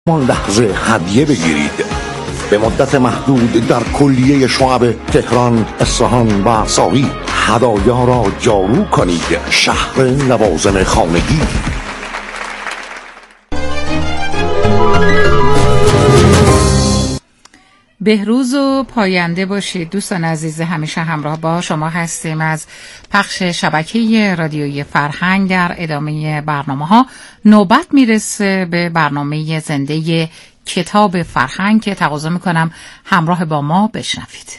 همان لحظه هدیه بگیرید. به مدت محدود در کلیه شعب تهران، اصفهان و ساغی هدایا را جارو کنید. شهر لوازم خانگی. بهروز و پاینده باشید دوستان عزیز. همیشه همراه با شما هستیم از پخش شبکه رادیویی فرهنگ. در ادامه برنامه‌ها نوبت میرسه به برنامه زنده کتاب فرهنگ که تقاضا میکنم همراه با ما بشنوید.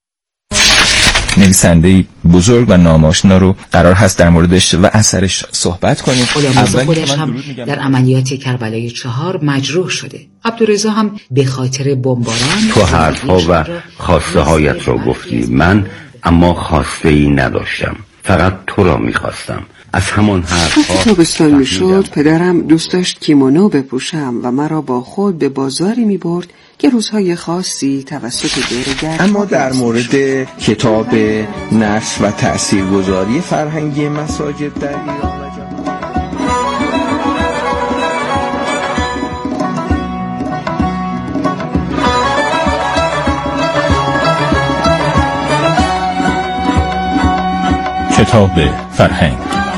نویسنده بزرگ و ناماشنا رو قرار هست در موردش و اثرش صحبت کنیم. غلامرضا خودش هم در عملیات کربلای 4 مجروح شده. عبدالرضا هم به خاطر بمباران. تو حرفها و خواسته هایت را گفتی، من اما خواسته ای نداشتم، فقط تو را میخواستم. از همان حرفها تابستان میشد پدرم دوست داشت کیمونو بپوشم و مرا با خود به بازاری میبرد که روزهای خاصی توسط دورگرد. اما در مورد کتاب نشر و تأثیرگذاری فرهنگی مساجد در ایران و جهان. کتاب فرهنگ.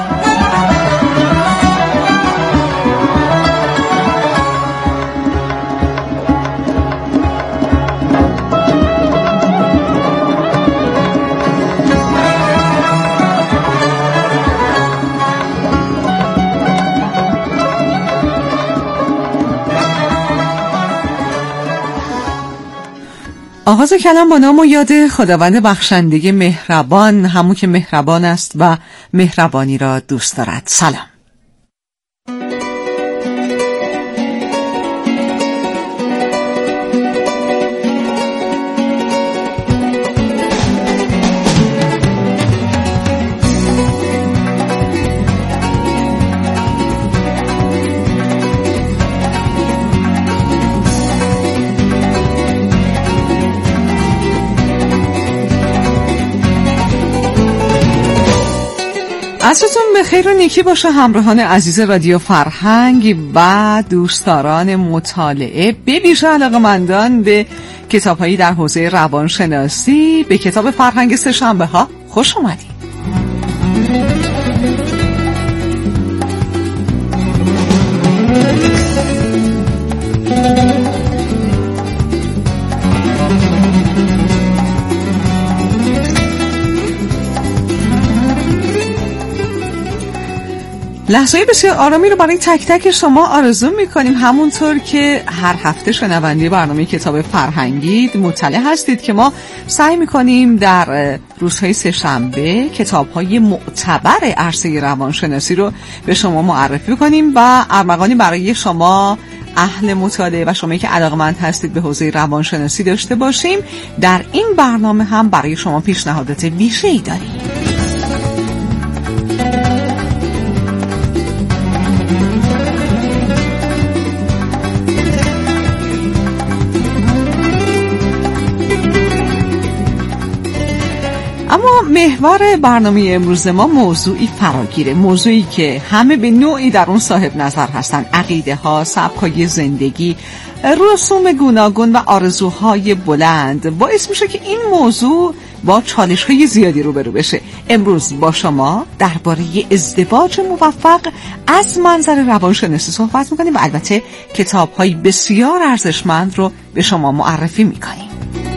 آغاز کلام با نام و یاد خداوند بخشنده مهربان، همون که مهربان است و مهربانی را دوست دارد. سلام. عصرتون بخیر و نیکی باشه همراهان عزیز رادیو فرهنگ و دوستداران مطالعه، به ویژه علاقه‌مندان به کتاب‌هایی در حوزه روانشناسی. به کتاب فرهنگ سه‌شنبه ها خوش اومدید. لحظه بسیار آرامی رو برای تک تک شما آرزو میکنیم. همونطور که هر هفته شنونده برنامه کتاب فرهنگی مطلع هستید که ما سعی میکنیم در روزهای سه‌شنبه کتاب‌های معتبر عرصه روانشناسی رو به شما معرفی کنیم و ارمغانی برای شما اهل مطالعه و شما که علاقه‌مند هستید به حوزه روانشناسی داشته باشیم. در این برنامه هم برای شما پیشنهادات ویژه‌ای داریم. محور برنامه امروز ما موضوعی فراگیره، موضوعی که همه به نوعی در اون صاحب نظر هستن. عقیده ها، سبک‌های زندگی، رسوم گوناگون و آرزوهای بلند باعث میشه که این موضوع با چالش‌های زیادی روبرو بشه. امروز با شما درباره ازدواج موفق از منظر روانشناسی صحبت میکنیم و البته کتاب‌های بسیار ارزشمند رو به شما معرفی میکنیم.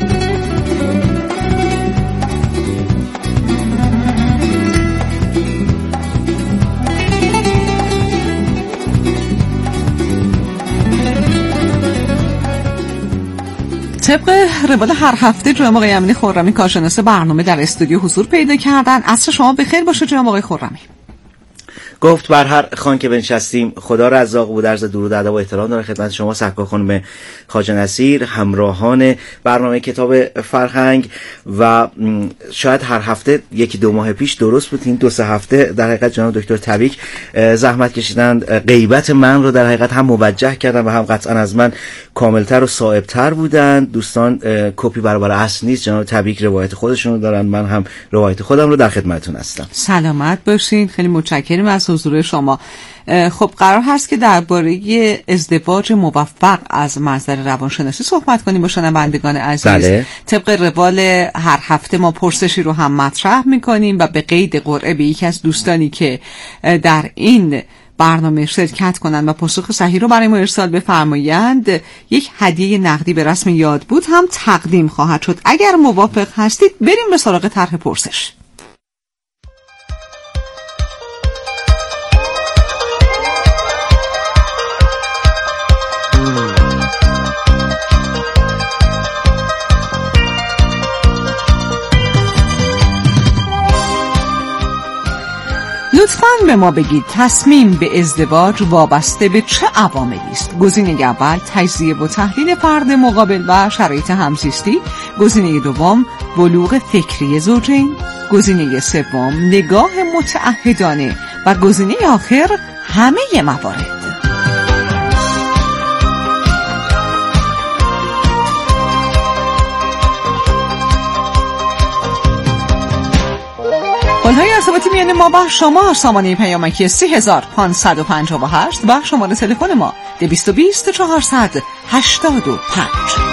طبق روال هر هفته جناب آقای امینی خرمی کارشناس برنامه در استودیو حضور پیدا کردن. عصر شما بخیر باشه جناب آقای خرمی. گفت بر هر خوان که بنشستیم خدا رزاق بود. عرض درود و ادب و احترام دارم خدمت شما سرکار خانم خواجه نصیر، همراهان برنامه کتاب فرهنگ. و شاید هر هفته یکی دو ماه پیش درست بود، این دو سه هفته در حقیقت جناب دکتر تبیک زحمت کشیدند غیبت من رو در حقیقت هم موجه کردن و هم قطعا از من کاملتر و صائبتر بودند. دوستان کپی برابر اصل نیست، جناب تبیک روایت خودشون رو دارن، من هم روایت خودم رو در خدمتتون هستم. سلامت باشین. خیلی متشکرم از از حضور شما. خب قرار هست که درباره ازدواج موفق از منظر روانشناسی صحبت کنیم با شنوندگان عزیز. بله. طبق روال هر هفته ما پرسشی رو هم مطرح میکنیم و به قید قرعه به یکی از دوستانی که در این برنامه شرکت کنند و پاسخ صحیح رو برای ما ارسال بفرمایند یک هدیه نقدی به رسم یاد بود هم تقدیم خواهد شد. اگر موافق هستید بریم به سراغ طرح پرسش. لطفاً به ما بگید تصمیم به ازدواج وابسته به چه عواملی است؟ گزینه اول تجزیه و تحلیل فرد مقابل و شرایط همزیستی، گزینه دوم بلوغ فکری زوجین، گزینه سوم نگاه متعهدانه و گزینه آخر همه موارد. قول‌های ارتباطی میان ما و شما، سامانه پیامکی 3558 و شماره تلفن ما 220 485.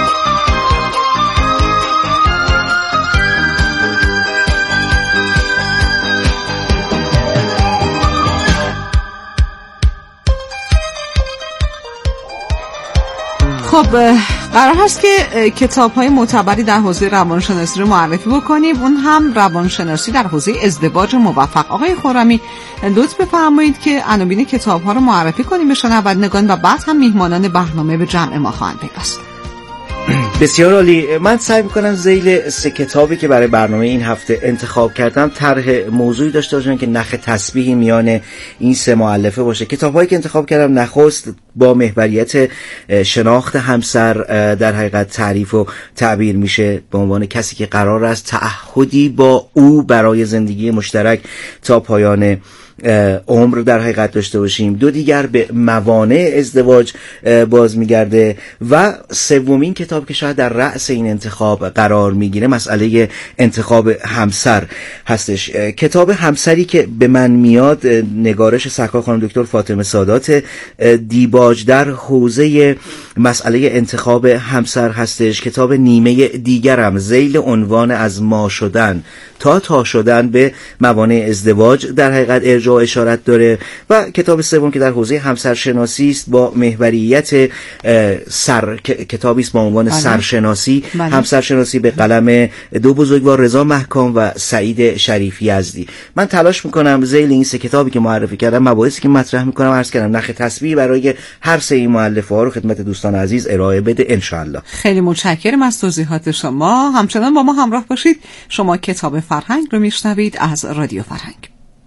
خب قرار هست که کتاب‌های معتبری در حوزه روانشناسی رو معرفی بکنیم، اون هم روانشناسی در حوزه ازدواج موفق. آقای خرمی لطف بفرمایید که عناوین کتاب‌ها رو معرفی کنیم به شنوندگان و بعد هم میهمانان برنامه به جمع ما خواهند پیوست. بسیار عالی. من سعی میکنم ذیل 3 کتابی که برای برنامه این هفته انتخاب کردم طرح موضوعی داشته باشن که نخ تسبیحی میان این 3 مؤلفه باشه. کتابایی که انتخاب کردم نخست با محوریت شناخت همسر در حقیقت تعریف و تعبیر میشه به عنوان کسی که قرار است تعهدی با او برای زندگی مشترک تا پایان عمر در حقیقت داشته باشیم. 2 دیگر به موانع ازدواج باز میگرده و 3مین کتاب که شاید در رأس این انتخاب قرار میگیره مسئله انتخاب همسر هستش. کتاب همسری که به من میاد نگارش سکا خانم دکتر فاطمه سادات دیباج در حوزه مسئله انتخاب همسر هستش. کتاب نیمه دیگرم ذیل عنوان از ما شدن تا شدن به موانع ازدواج در حقیقت ارجاع اشارت داره و کتاب 3 که در حوزه همسرشناسی است با محوریت کتابی است با عنوان سرشناسی همسرشناسی به قلم 2 بزرگوار رضا محکام و سعید شریف یزدی. من تلاش میکنم ذیل این 3 کتابی که معرفی کردم مباحثی که مطرح میکنم عرض کردم نخ تسبیح برای هر 3 این مؤلفه ها رو خدمت دوستان عزیز ارائه بده ان شاء الله. خیلی متشکرم از توضیحات شما. همچنان با ما همراه باشید. شما کتاب فرهنگ رو میشنوید از رادیو فرهنگ.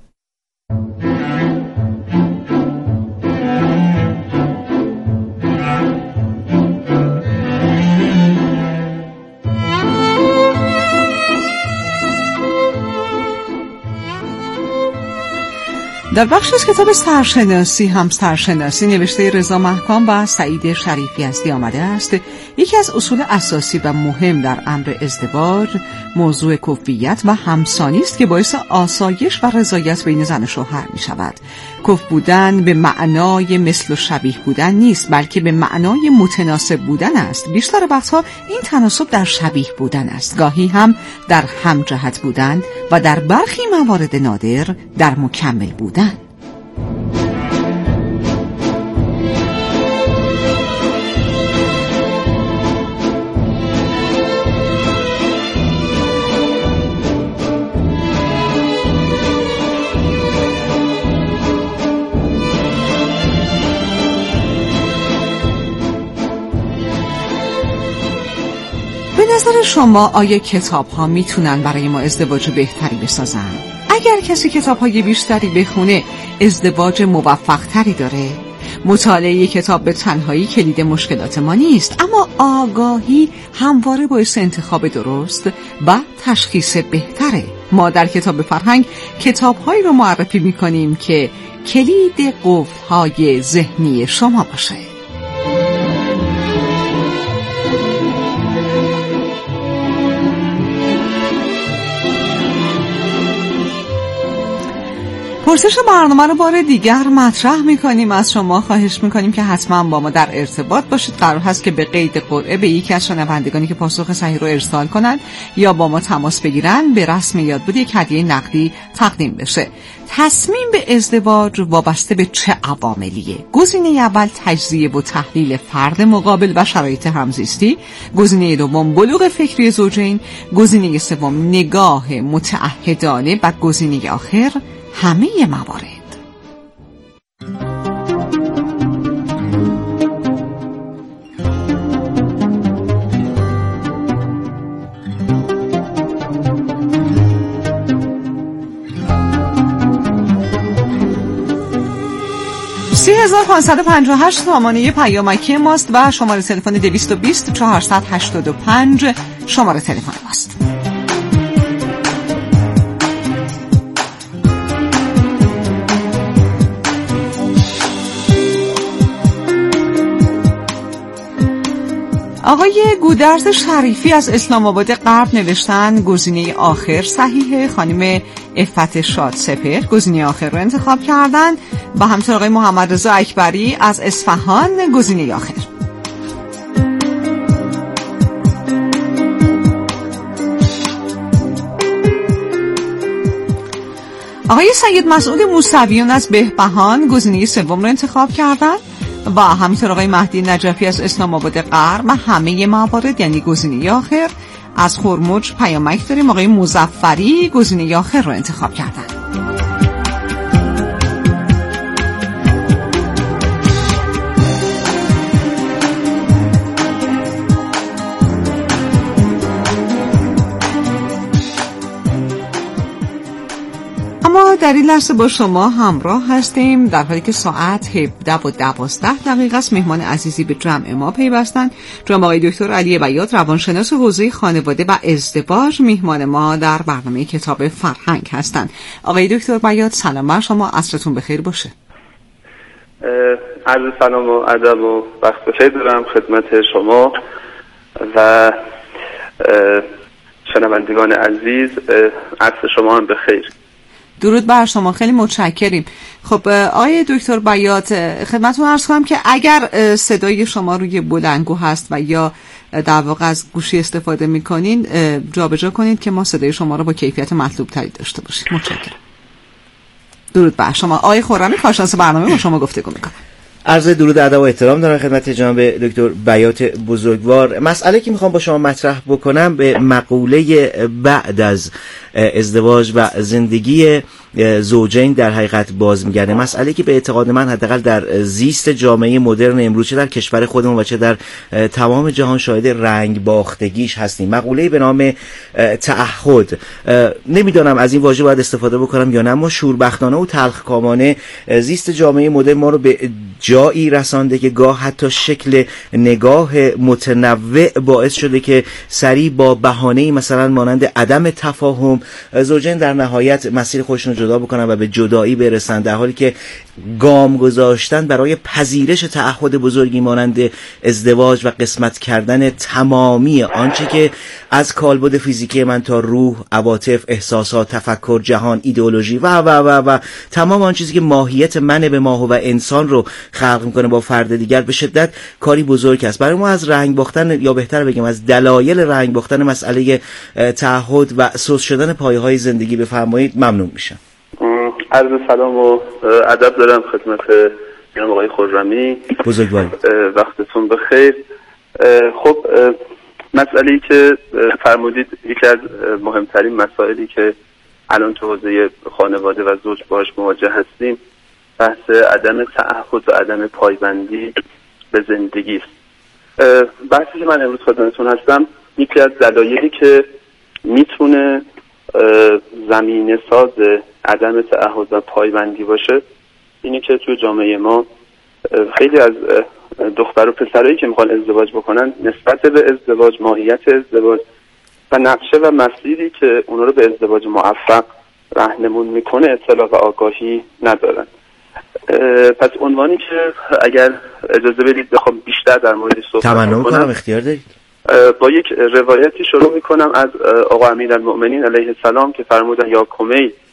در بخش از کتاب سرشناسی همسرشناسی نوشته رضا محکام و سعید شریف یزدی آمده است یکی از اصول اساسی و مهم در امر ازدواج موضوع کفیت و همسانی است که باعث آسایش و رضایت بین زن و شوهر می شود. کف بودن به معنای مثل و شبیه بودن نیست بلکه به معنای متناسب بودن است. بیشتر وقتها این تناسب در شبیه بودن است، گاهی هم در همجهت بودن و در برخی موارد نادر در مکمل بودن. به نظر شما آیا کتاب ها میتونن برای ما ازدواج بهتری بسازن؟ اگر کسی کتاب های بیشتری بخونه ازدواج موفق تری داره؟ مطالعه کتاب به تنهایی کلید مشکلات ما نیست، اما آگاهی همواره باعث انتخاب درست و تشخیص بهتره. ما در کتاب فرهنگ کتاب‌هایی رو معرفی می‌کنیم که کلید قفل‌های ذهنی شما باشه. پرسش برنامه رو بار دیگر مطرح میکنیم. از شما خواهش میکنیم که حتما با ما در ارتباط باشید. قرار هست که به قید قرعه به یکی از شنوندگانی که پاسخ صحیح رو ارسال کنند یا با ما تماس بگیرن به رسم یادبود یک هدیه نقدی تقدیم بشه. تصمیم به ازدواج وابسته به چه عواملیه؟ گزینه اول تجزیه و تحلیل فرد مقابل و شرایط همزیستی، گزینه دوم بلوغ فکری زوجین، گزینه سوم نگاه متعهدانه و گزینه آخر همه موارد. $30,558 سامانه پیامکی ماست و شماره تلفن 220 485 شماره تلفن ماست. آقای گودرز شریفی از اسلام آباد غرب نوشتن گزینه آخر صحیحه. خانم عفت شادسپر گزینه آخر رو انتخاب کردن و همچنین آقای محمد رضا اکبری از اصفهان گزینه آخر. آقای سید مسعود موسویان از بهبهان گزینه سوم رو انتخاب کردن و همینطور آقای مهدی نجفی از اسلام آباد غرب و همه موارد یعنی گزینه آخر. از خرمج پیامک داریم. آقای مظفری گزینه آخر رو انتخاب کردن. در این لحظه با شما همراه هستیم در حالی که ساعت 17:12 است. مهمان عزیزی به جمع ما پیوستن. جناب آقای دکتر علی بیات روانشناس حوزه خانواده و ازدواج مهمان ما در برنامه کتاب فرهنگ هستند. آقای دکتر بیات سلام بر شما، عصرتون بخیر باشه. عرض سلام و ادب و وقت بخیر دارم خدمت شما و شنوندگان عزیز. عصر شما هم بخیر. درود بر شما، خیلی متشکریم. خب آقای دکتر بیات خدمتتون عرض کنم که اگر صدای شما روی بلندگو هست و یا در واقع از گوشی استفاده میکنین جابجا کنید که ما صدای شما رو با کیفیت مطلوب تری داشته باشیم. متشکرم. درود بر شما. آقای خرمی کارشناس برنامه با شما گفتگو میکنم. عرض درود ادب و احترام دارم خدمت جناب دکتر بیات بزرگوار. مسئله که میخوام با شما مطرح بکنم به مقوله بعد از ازدواج و زندگی زوجین در حقیقت باز میگرده. مسئله که به اعتقاد من حداقل در زیست جامعه مدرن امروز چه در کشور خودمون و چه در تمام جهان شاهد رنگ باختگیش هستیم. مقوله به نام تعهد. نمیدونم از این واژه باید استفاده بکنم یا نه. ما شوربختانه و تلخکامانه زیست جامعه مدرن ما رو به جایی رسانده که گاه حتی شکل نگاه متنوع باعث شده که سریع با بهانه‌ای مثلا مانند عدم تفاهم زوجین در نهایت مسیر خودشون رو جدا بکنن و به جدایی برسن، در حالی که گام گذاشتن برای پذیرش تعهد بزرگی مانند ازدواج و قسمت کردن تمامی آنچه که از کالبد فیزیکی من تا روح، عواطف، احساسات، تفکر، جهان، ایدئولوژی و تمام آن چیزی که ماهیت من به ماهو و انسان رو خلق میکنه با فرد دیگر به شدت کاری بزرگ است. برای ما از رنگ باختن یا بهتر بگم از دلایل رنگ باختن مسئله تعهد و سوس شدن پایه‌های زندگی بفرمایید ممنون میشم. عرض سلام و ادب دارم خدمت جناب آقای خرمی بزرگوار. وقتتون بخیر. خب مسئله‌ای که فرمودید یکی از مهمترین مسائلی که الان تو حوزه خانواده و زوج باهاش مواجه هستیم بحث عدم تعهد و عدم پایبندی به زندگی است. بحثی که من امروز خدمتتون هستم یکی از دلایلی که میتونه زمینه ساز عدم تعهد و پایبندی باشه اینی که توی جامعه ما خیلی از دختر و پسرایی که میخوان ازدواج بکنن نسبت به ازدواج، ماهیت ازدواج و نقشه و مسیری که اونا رو به ازدواج موفق راهنمون میکنه اطلاع و آگاهی ندارن. پس عنوانی که اگر اجازه بدید بخوام بیشتر در موردش صحبت کنم اختیار دارید. با یک روایتی شروع میکنم از آقا امیرالمؤمنین علیه السلام که فرمودن یا کمیل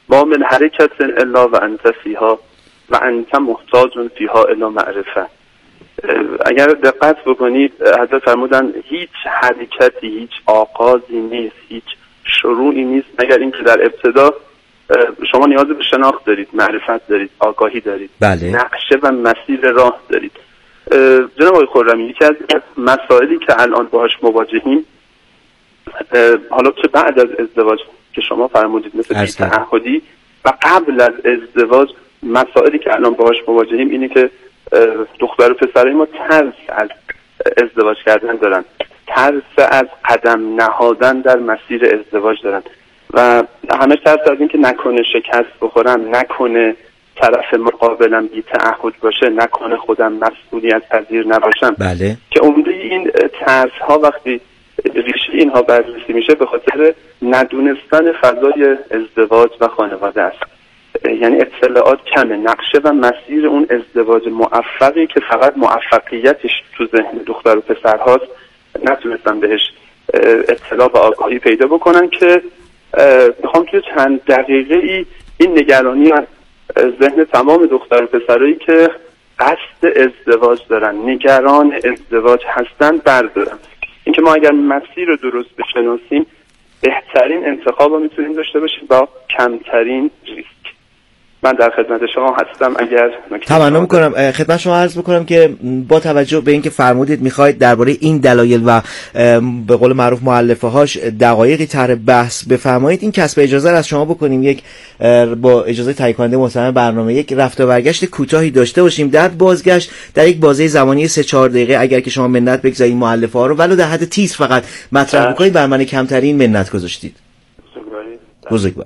ما من حرکت الا و انت فیها و انت محتاج فیها الا معرفه. اگر دقت بکنید حضرت فرمودن هیچ حرکتی، هیچ آغازی نیست، هیچ شروعی نیست مگر اینکه در ابتدا شما نیاز به شناخت دارید، معرفت دارید، آگاهی دارید، بله. نقشه و مسیر راه دارید. جناب آقای خرمی، یکی از مسائلی که الان باهاش مواجهیم، حالا چه بعد از ازدواج که شما فرمودید مثل بی‌تعهدی و قبل از ازدواج، مسائلی که الان باهاش مواجهیم اینه که دختر و پسرای ما ترس از ازدواج کردن دارن، ترس از قدم نهادن در مسیر ازدواج دارن و همه ترس از این که نکنه شکست بخورم، نکنه طرف مقابلم بی تعهد باشه، نکنه خودم مسئولیت پذیر نباشم. بله. که عمده این ترس ها وقتی ریشه اینها بررسی میشه به خاطر ندونستن فضای ازدواج و خانواده است. یعنی اطلاعات کمه، نقشه و مسیر اون ازدواج موفقی که فقط موفقیتش تو ذهن دختر و پسر هاست نتونستن بهش اطلاع و آگاهی پیدا بکنن که میخوام توی چند دقیقه این نگرانی از ذهن تمام دختر و پسرایی که قصد ازدواج دارن، نگران ازدواج هستن بردارن. اینکه ما اگر مسیر رو درست بشناسیم بهترین انتخاب رو میتونیم داشته باشیم با کمترین ریسک. من در خدمت شما هستم. اگر تمنا میکنم خدمت شما عرض بکنم که با توجه به اینکه فرمودید میخواید درباره این دلایل و به قول معروف مؤلفه هاش دقایقی طرح بحث بفرمایید، این کسب اجازه از شما بکنیم یک با اجازه تهیه کننده محترم برنامه یک رفت و برگشت کوتاهی داشته باشیم. در بازگشت در یک بازه زمانی 3-4 دقیقه اگر که شما منت بگذارید مؤلفه ها رو ولو در حد تیتر فقط مطرح بکنید، بر من کمترین منت گذاشتید. بزرگوار.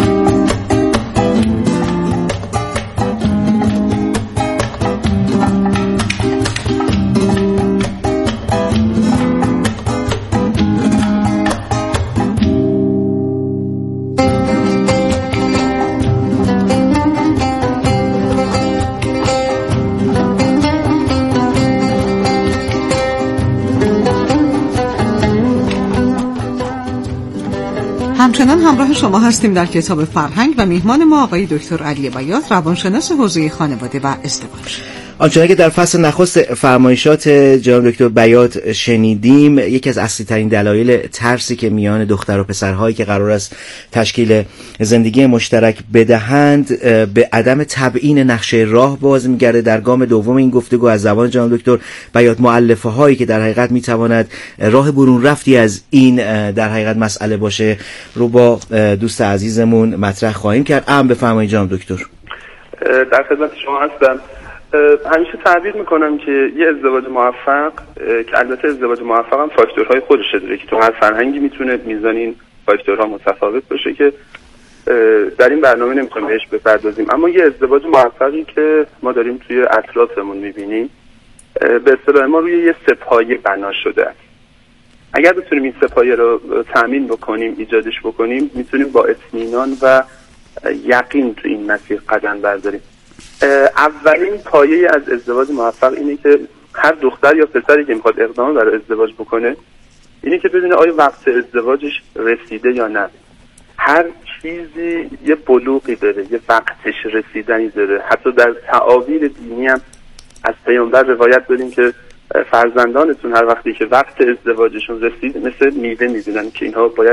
همچنان همراه شما هستیم در کتاب فرهنگ و میهمان ما آقای دکتر علی بیات، روانشناس حوزه خانواده و ازدواج. آنچنان که در فصل نخست فرمایشات جناب دکتر بیات شنیدیم، یکی از اصلی ترین دلایل ترسی که میان دختر و پسرهایی که قرار است تشکیل زندگی مشترک بدهند به عدم تبیین نقشه راه باز میگرده. در گام دوم این گفتگو از زبان جناب دکتر بیات مؤلفه هایی که در حقیقت میتواند راه برون رفتی از این در حقیقت مسئله باشه رو با دوست عزیزمون مطرح خواهیم کرد. بفرمایید جناب دکتر. در خدمت شما هستم. همیشه تعبیر میکنم که یه ازدواج موفق، که البته ازدواج موفق هم فاکتورهای خودشه داره که تو هر فرهنگی میتونه میزان این فاکتورها متفاوت باشه که در این برنامه نمیخوایم بهش بپردازیم، اما یه ازدواج موفقی که ما داریم توی اطرافمون میبینیم به اصطلاح ما روی یه سه‌پایه بنا شده است. اگر بتونیم این سه‌پایه رو تامین بکنیم، ایجادش بکنیم، میتونیم با اطمینان و یقین تو این مسیر قدم برداریم. اولین پایه از ازدواج موفق اینه که هر دختر یا پسری که میخواد اقدام برای ازدواج بکنه اینه که بدونه آیا وقت ازدواجش رسیده یا نه. هر چیزی یه بلوغی داره، یه وقتش رسیدنی داره. حتی در تعابیر دینی هم از پیامبر روایت داریم که فرزندانتون هر وقتی که وقت ازدواجشون رسید مثل میوه میبینن که اینها باید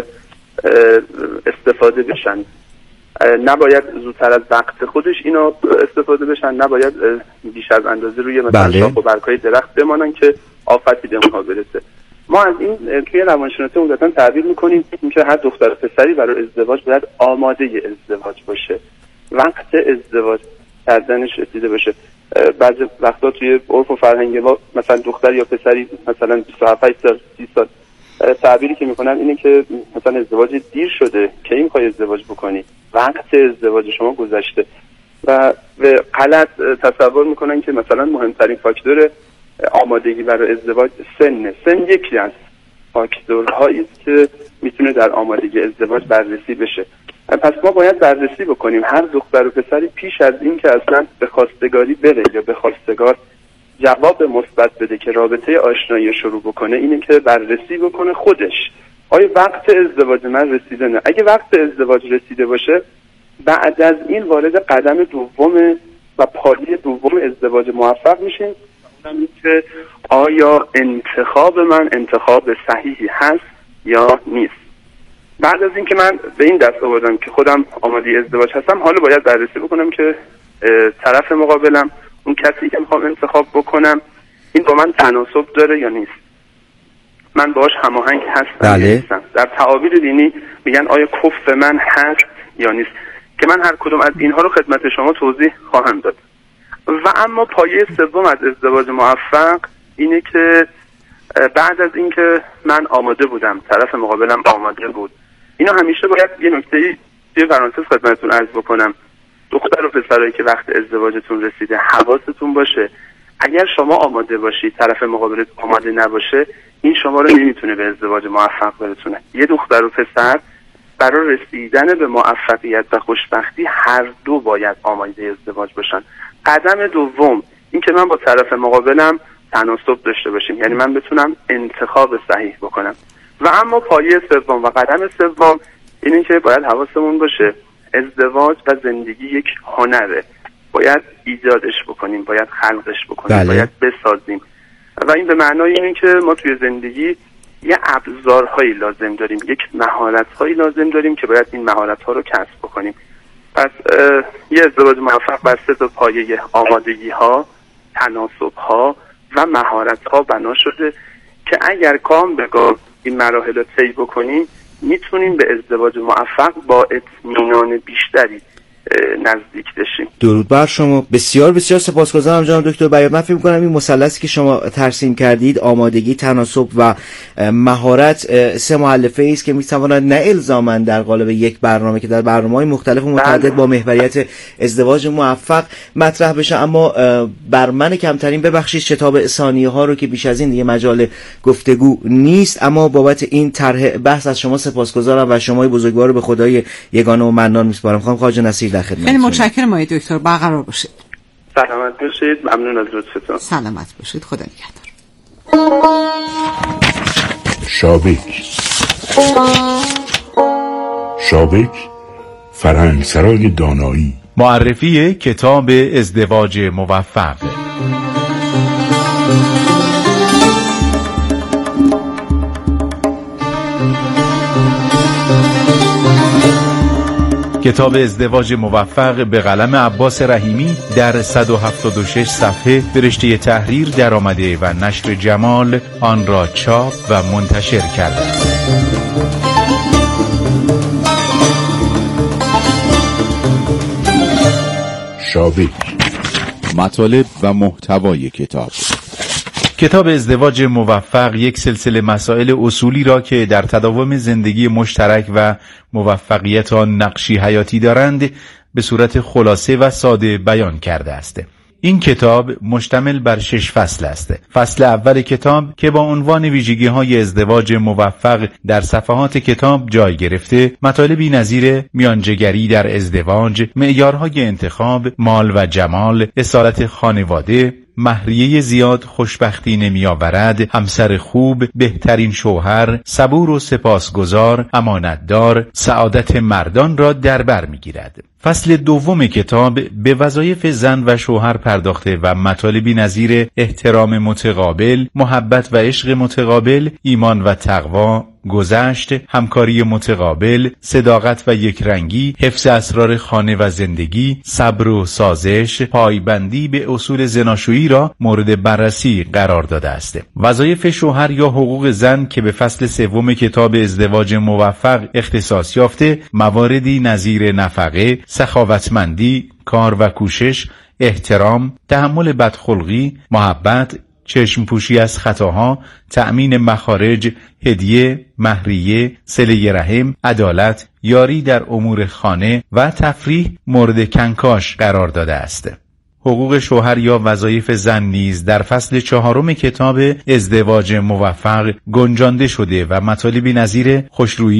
استفاده بشن، نباید زودتر از وقت خودش اینا استفاده بشن، نباید بیش از اندازه روی مثلا شاخ و برگ‌های درخت بمانن که آفتی به اونها برسه. ما از این توی روانشناسی عمدتاً تعبیر می‌کنیم که هر دختر و پسری برای ازدواج باید آماده ازدواج باشه، وقت ازدواج کردنش رسیده باشه. بعضی وقتا توی عرف و فرهنگ ما مثلا دختر یا پسری مثلا 27 سال 30 سال تعبیری که میکنن اینه که مثلا ازدواج دیر شده، کی میخوای ازدواج بکنی، وقت ازدواج شما گذشته، و به غلط تصور میکنن که مثلا مهمترین فاکتور آمادگی برای ازدواج سن یکی از فاکتورهایی است که میتونه در آمادگی ازدواج بررسی بشه. پس ما باید بررسی بکنیم هر دختر و پسری پیش از این که اصلا به خواستگاری بره یا به خواستگار جواب مثبت بده که رابطه آشنایی شروع بکنه، اینه که بررسی بکنه خودش آیا وقت ازدواج من رسیده نه. اگه وقت ازدواج رسیده باشه بعد از این وارد قدم دوم و پایه دوم ازدواج موفق میشیم، اونم این که آیا انتخاب من انتخاب صحیحی هست یا نیست. بعد از اینکه من به این دست آوردم که خودم آماده ازدواج هستم، حالا باید بررسی بکنم که طرف مقابلم، اون کسی که میخوام انتخاب بکنم، این با من تناسب داره یا نیست، من باهاش هماهنگ هستم یا نیستم. در تعابیر دینی میگن آیا کفء من هست یا نیست، که من هر کدوم از اینها رو خدمت شما توضیح خواهم داد. و اما پایه سوم از ازدواج موفق اینه که بعد از اینکه من آماده بودم، طرف مقابلم آماده بود. اینا همیشه باید یه نکته‌ای توی پرانتز خدمتتون عرض بکنم، دختر و پسرایی که وقت ازدواجتون رسیده حواستون باشه، اگر شما آماده باشید طرف مقابلت آماده نباشه، این شما رو نمیتونه به ازدواج موفق برسونه. یه دختر و پسر برای رسیدن به موفقیت و خوشبختی هر دو باید آماده ازدواج باشن. قدم دوم این که من با طرف مقابلم تناسب داشته باشیم، یعنی من بتونم انتخاب صحیح بکنم. و اما پایه سوم و قدم سوم اینه که باید حواسمون باشه ازدواج و زندگی یک هنره، باید ایجادش بکنیم، باید خلقش بکنیم، باید بسازیم. و این به معنای اینه که ما توی زندگی یه ابزارهایی لازم داریم، یک مهارت‌هایی لازم داریم که باید این مهارت‌ها رو کسب بکنیم. پس یه ازدواج موفق بر 3 تا پایه آمادگی‌ها، تناسب‌ها و مهارت‌ها بنا شده که اگر گام به گام این مراحل رو طی بکنیم، میتونیم به ازدواج موفق با اطمینان بیشتری نزدیک بشیم. درود بر شما. بسیار بسیار سپاسگزارم جناب دکتر بیات. من فکر می‌کنم این مثلثی که شما ترسیم کردید، آمادگی، تناسب و مهارت، 3 مؤلفه‌ای است که می‌تواند نه الزاماً در قالب یک برنامه که در برنامه‌های مختلف و متعدد با محوریت ازدواج موفق مطرح بشه، اما بر من کمترین ببخشید شتاب ثانیه‌ها رو که بیش از این دیگه مجال گفتگو نیست، اما بابت این طرح بحث از شما سپاسگزارم و شمای بزرگوار رو به خدای یگانه و منان می‌سپارم. خانم خواجه نصیر خیلی متشکرم آقای دکتر، برقرار باشید. سلامت باشید، ممنون از لطفتون. سلامت باشید، خدا نگهدار. شابک فرهنگسرای دانایی. معرفی کتاب ازدواج موفق. کتاب ازدواج موفق به قلم عباس رحیمی در 176 صفحه به رشته تحریر درآمده و نشر جمال آن را چاپ و منتشر کرده است. شابک. مطالب و محتوای کتاب ازدواج موفق یک سلسله مسائل اصولی را که در تداوم زندگی مشترک و موفقیت آن نقشی حیاتی دارند به صورت خلاصه و ساده بیان کرده است. این کتاب مشتمل بر 6 فصل است. فصل اول کتاب که با عنوان ویژگی‌های ازدواج موفق در صفحات کتاب جای گرفته، مطالبی نظیر میانجیگری در ازدواج، معیارهای انتخاب، مال و جمال، اصالت خانواده، مهریه زیاد خوشبختی نمی آورد، همسر خوب، بهترین شوهر، صبور و سپاسگزار، امانتدار، سعادت مردان را در بر می گیرد. فصل دوم کتاب به وظایف زن و شوهر پرداخته و مطالبی نظیر احترام متقابل، محبت و عشق متقابل، ایمان و تقوا، گذشت، همکاری متقابل، صداقت و یکرنگی، حفظ اسرار خانه و زندگی، صبر و سازش، پایبندی به اصول زناشویی را مورد بررسی قرار داده است. وظایف شوهر یا حقوق زن که به فصل سوم کتاب ازدواج موفق اختصاص یافته، مواردی نظیر نفقه، سخاوتمندی، کار و کوشش، احترام، تحمل بدخلقی، محبت، چشم پوشی از خطاها، تأمین مخارج، هدیه، مهریه، صله رحم، عدالت، یاری در امور خانه و تفریح مورد کنکاش قرار داده است. حقوق شوهر یا وظایف زن نیز در فصل 4 کتاب ازدواج موفق گنجانده شده و مطالبی نظیر خوشرویی،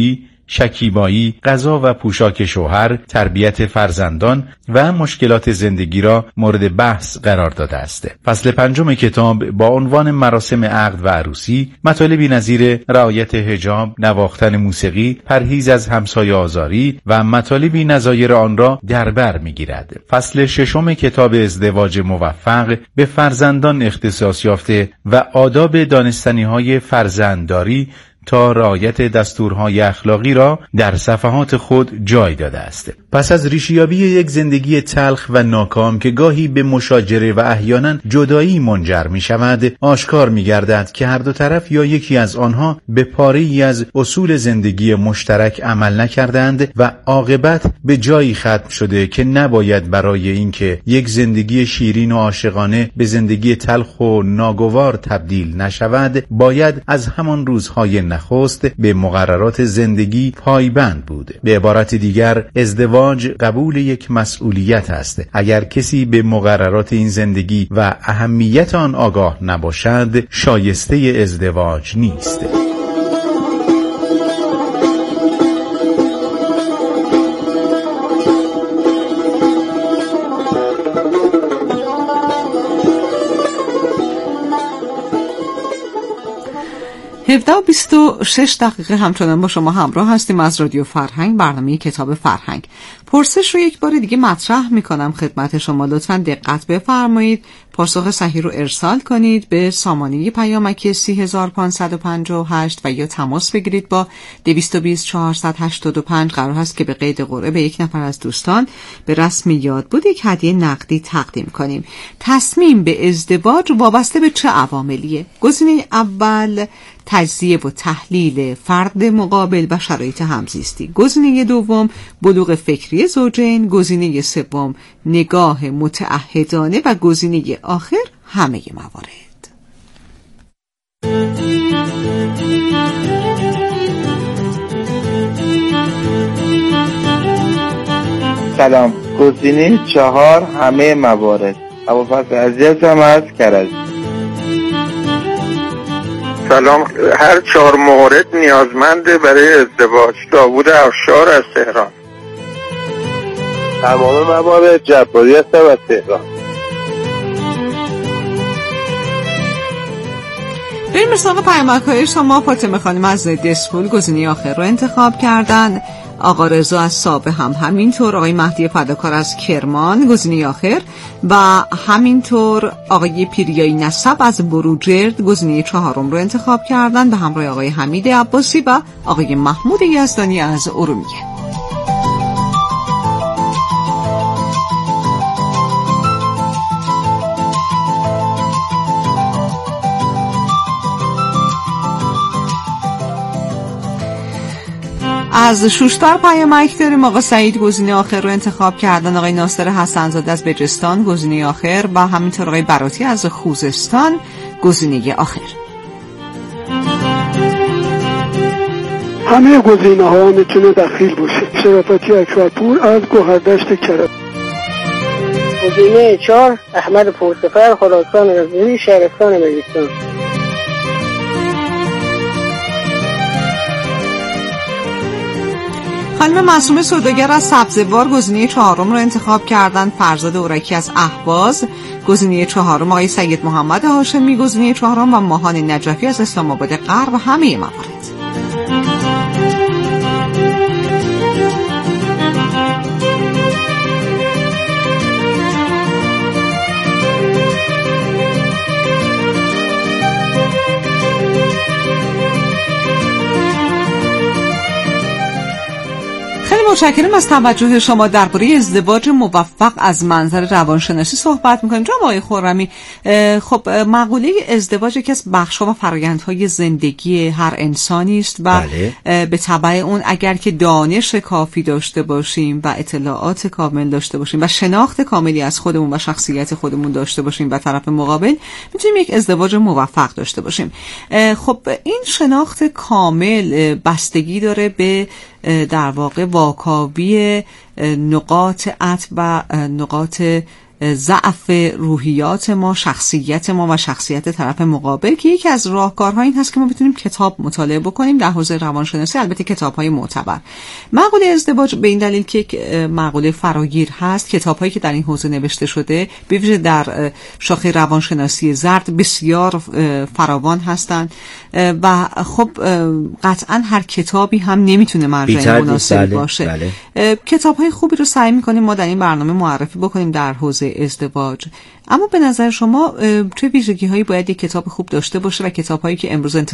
شکیبایی، غذا و پوشاک شوهر، تربیت فرزندان و مشکلات زندگی را مورد بحث قرار داده است. فصل 5 کتاب با عنوان مراسم عقد و عروسی مطالبی نظیر رعایت حجاب، نواختن موسیقی، پرهیز از همسایه آزاری و مطالبی نظایر آن را در بر می‌گیرد. فصل 6 کتاب ازدواج موفق به فرزندان اختصاص یافته و آداب دانستنی‌های فرزندداری تا رعایت دستورهای اخلاقی را در صفحات خود جای داده است. پس از ریشه‌یابی یک زندگی تلخ و ناکام که گاهی به مشاجره و احیانا جدایی منجر می شود، آشکار می گردد که هر دو طرف یا یکی از آنها به پاره‌ای از اصول زندگی مشترک عمل نکردند و عاقبت به جایی ختم شده که نباید برای اینکه یک زندگی شیرین و عاشقانه به زندگی تلخ و ناگوار تبدیل نشود، باید از همان روزهای نخست به مقررات زندگی پایبند بود. به عبارت دیگر، ازدواج قبول یک مسئولیت است. اگر کسی به مقررات این زندگی و اهمیت آن آگاه نباشد، شایسته ازدواج نیست. و 26 دقیقه همچنان با شما همراه هستیم از رادیو فرهنگ، برنامه کتاب فرهنگ. پرسش رو یک بار دیگه مطرح میکنم خدمت شما، لطفاً دقت بفرمایید، پاسخ صحیح رو ارسال کنید به سامانه پیامک 30558 و یا تماس بگیرید با 220 485. قرار هست که به قید قرعه به یک نفر از دوستان به رسم یاد بود یک هدیه نقدی تقدیم کنیم. تصمیم به ازدواج وابسته به چه عواملیه؟ گزینه اول تجزیه و تحلیل فرد مقابل و شرایط همزیستی. گزینه دوم بلوغ فکری زوجین. گزینه سوم نگاه متعهدانه و گزینه آخر همه موارد. سلام. گزینه 4 همه موارد. ابوالفضل عزیزم از کرج. سلام. هر 4 مورد نیازمنده برای ازدواج. داوود افشار از تهران. تمام موارد. جباری هستم از تهران. بریم سراغ پیامک‌های شما. فاطمه خانم از دسپول گزینه آخر رو انتخاب کردن. آقا رضا از سابه هم همینطور. آقای مهدی فداکار از کرمان گزینه آخر و همینطور آقای پیریایی نسب از بروجرد گزینه 4 رو انتخاب کردن به همراه آقای حمید عباسی و آقای محمود یزدانی از ارومیه. از شوشتر پیامک داریم. آقا سعید گزینه آخر رو انتخاب کردن. آقای ناصر حسن‌زاده از بجستان گزینه آخر و همینطور آقای براتی از خوزستان گزینه آخر. همه گزینه ها میتونه دخیل باشه. شرافتی اکبرپور از گوهردشت کرج. گزینه 4 احمد پورسفر خراسان رضوی شهرستان بلوچستان. خانم معصومه سوداگر از سبزوار گزینه 4 رو انتخاب کردن. فرزاد اورکی از اهواز گزینه 4، آقای سید محمد هاشمی گزینه 4 و ماهان نجفی از اسلام آباد غرب همه موارد. متشکرم از توجه شما. درباره ازدواج موفق از منظر روانشناسی صحبت می‌کنیم. جناب آقای خرمی، خب مقوله ازدواج یکی از بخش‌ها و فرآیندهای زندگی هر انسانی است و به تبع اون اگر که دانش کافی داشته باشیم و اطلاعات کامل داشته باشیم و شناخت کاملی از خودمون و شخصیت خودمون داشته باشیم و طرف مقابل، میتونیم یک ازدواج موفق داشته باشیم. خب این شناخت کامل بستگی داره به در واقع واکاوی نقاط عطف و نقاط ضعف روحیات ما، شخصیت ما و شخصیت طرف مقابل، که یکی از راهکارها این هست که ما بتونیم کتاب مطالعه بکنیم در حوزه روانشناسی، البته کتاب‌های معتبر. مقوله ازدواج به این دلیل که مقوله فراگیر هست، کتاب‌هایی که در این حوزه نوشته شده به ویژه در شاخه روانشناسی زرد بسیار فراوان هستند و خب قطعا هر کتابی هم نمیتونه مرجع مناسبی باشه. کتاب‌های خوبی رو سعی می‌کنیم ما در این برنامه معرفی بکنیم در حوزه ازدواج. اما به نظر شما چه ویژگی‌هایی باید یک کتاب خوب داشته باشه و کتاب‌هایی که امروز